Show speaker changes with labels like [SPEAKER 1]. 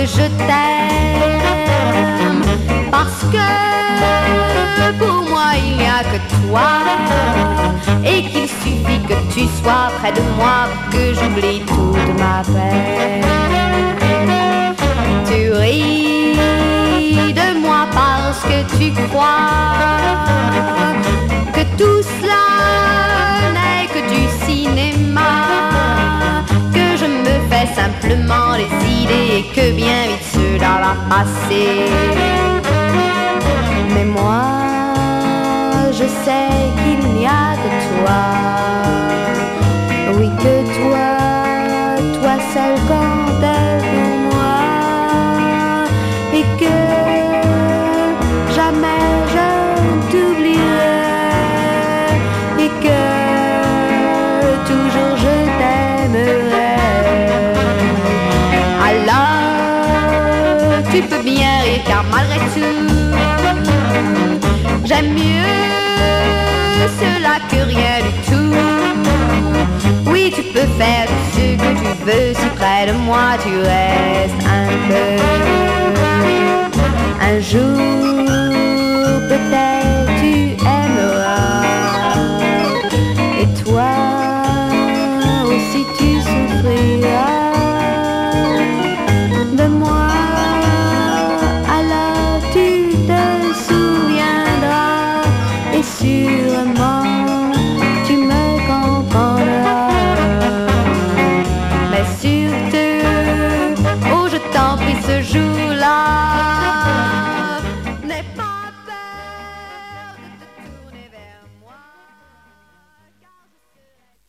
[SPEAKER 1] je t'aime, parce que pour moi il n'y a que toi, et qu'il suffit que tu sois près de moi pour que j'oublie toute ma peine. Tu ris de moi parce que tu crois que tout cela n'est que du cinéma, que je me fais simplement des idées et que bien vite cela va passer. Mais moi, je sais qu'il n'y a que toi, oui que toi, toi seul comptais pour moi, et que jamais je ne t'oublierai, et que toujours je t'aimerai. Alors tu peux bien rire car malgré tout j'aime mieux cela que rien du tout. Oui, tu peux faire tout ce que tu veux si près de moi tu restes un peu. Un jour